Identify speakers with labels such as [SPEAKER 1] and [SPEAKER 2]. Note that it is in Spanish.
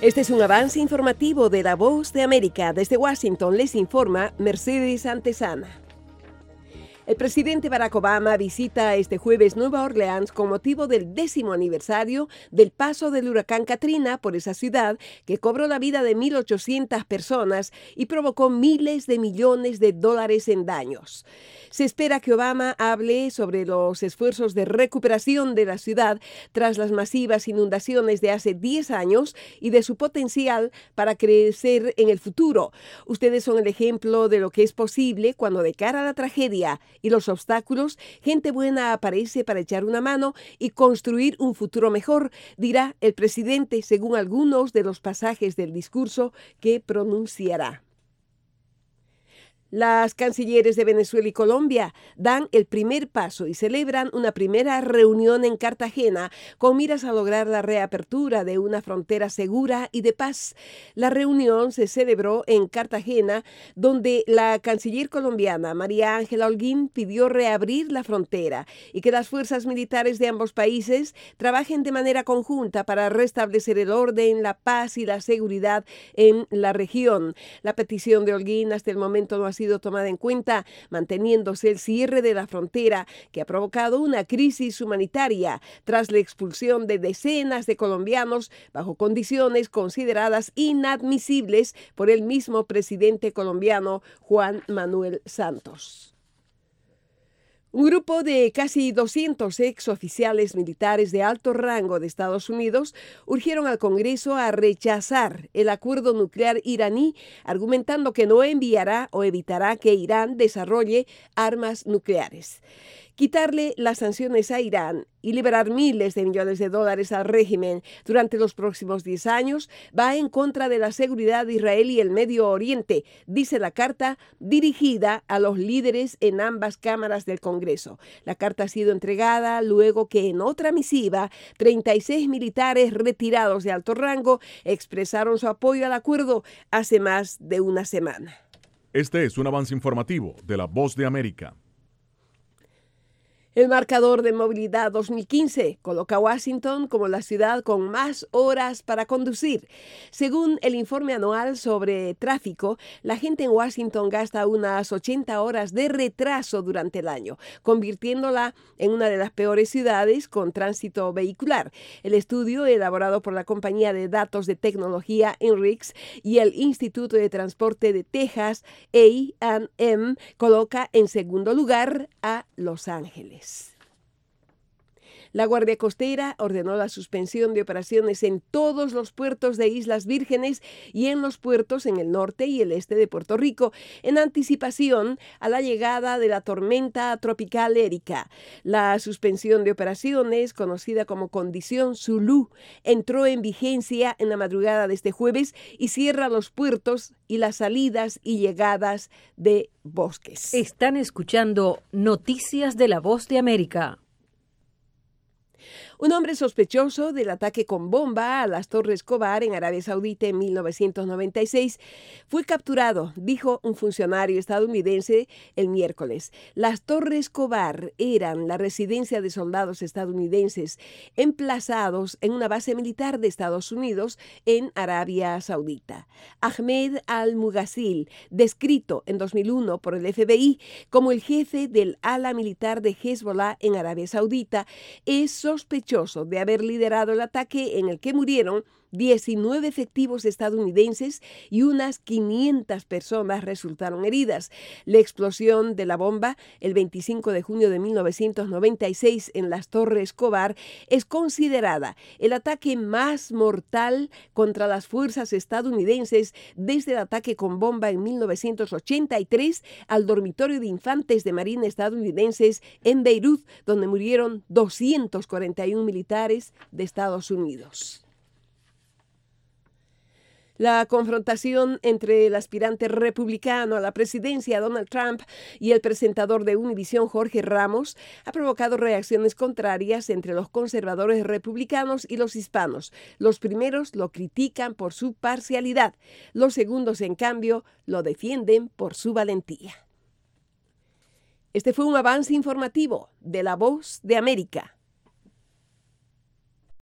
[SPEAKER 1] Este es un avance informativo de La Voz de América. Desde Washington les informa Mercedes Antesana. El presidente Barack Obama visita este jueves Nueva Orleans con motivo del 10º aniversario del paso del huracán Katrina por esa ciudad, que cobró la vida de 1.800 personas y provocó miles de millones de dólares en daños. Se espera que Obama hable sobre los esfuerzos de recuperación de la ciudad tras las masivas inundaciones de hace 10 años y de su potencial para crecer en el futuro. Ustedes son el ejemplo de lo que es posible cuando, de cara a la tragedia y los obstáculos, gente buena aparece para echar una mano y construir un futuro mejor, dirá el presidente según algunos de los pasajes del discurso que pronunciará. Las cancilleres de Venezuela y Colombia dan el primer paso y celebran una primera reunión en Cartagena con miras a lograr la reapertura de una frontera segura y de paz. La reunión se celebró en Cartagena, donde la canciller colombiana María Ángela Holguín pidió reabrir la frontera y que las fuerzas militares de ambos países trabajen de manera conjunta para restablecer el orden, la paz y la seguridad en la región. La petición de Holguín hasta el momento no ha sido tomada en cuenta, manteniéndose el cierre de la frontera, que ha provocado una crisis humanitaria tras la expulsión de decenas de colombianos bajo condiciones consideradas inadmisibles por el mismo presidente colombiano Juan Manuel Santos. Un grupo de casi 200 exoficiales militares de alto rango de Estados Unidos urgieron al Congreso a rechazar el acuerdo nuclear iraní, argumentando que no enviará o evitará que Irán desarrolle armas nucleares. Quitarle las sanciones a Irán y liberar miles de millones de dólares al régimen durante los próximos 10 años va en contra de la seguridad de Israel y el Medio Oriente, dice la carta dirigida a los líderes en ambas cámaras del Congreso. La carta ha sido entregada luego que en otra misiva 36 militares retirados de alto rango expresaron su apoyo al acuerdo hace más de una semana.
[SPEAKER 2] Este es un avance informativo de La Voz de América.
[SPEAKER 1] El marcador de movilidad 2015 coloca a Washington como la ciudad con más horas para conducir. Según el informe anual sobre tráfico, la gente en Washington gasta unas 80 horas de retraso durante el año, convirtiéndola en una de las peores ciudades con tránsito vehicular. El estudio, elaborado por la compañía de datos de tecnología INRIX y el Instituto de Transporte de Texas, A&M, coloca en segundo lugar a Los Ángeles. La Guardia Costera ordenó la suspensión de operaciones en todos los puertos de Islas Vírgenes y en los puertos en el norte y el este de Puerto Rico, en anticipación a la llegada de la tormenta tropical Erika. La suspensión de operaciones, conocida como Condición Zulu, entró en vigencia en la madrugada de este jueves y cierra los puertos y las salidas y llegadas de Bosques.
[SPEAKER 3] Están escuchando Noticias de La Voz de América.
[SPEAKER 1] Un hombre sospechoso del ataque con bomba a las Torres Escobar en Arabia Saudita en 1996 fue capturado, dijo un funcionario estadounidense el miércoles. Las Torres Escobar eran la residencia de soldados estadounidenses emplazados en una base militar de Estados Unidos en Arabia Saudita. Ahmed al-Mughazil, descrito en 2001 por el FBI como el jefe del ala militar de Hezbollah en Arabia Saudita, es sospechoso de haber liderado el ataque en el que murieron 19 efectivos estadounidenses y unas 500 personas resultaron heridas. La explosión de la bomba el 25 de junio de 1996 en las Torres Escobar es considerada el ataque más mortal contra las fuerzas estadounidenses desde el ataque con bomba en 1983 al dormitorio de infantes de marina estadounidenses en Beirut, donde murieron 241 militares de Estados Unidos. La confrontación entre el aspirante republicano a la presidencia, Donald Trump, y el presentador de Univisión, Jorge Ramos, ha provocado reacciones contrarias entre los conservadores republicanos y los hispanos. Los primeros lo critican por su parcialidad. Los segundos, en cambio, lo defienden por su valentía. Este fue un avance informativo de La Voz de América.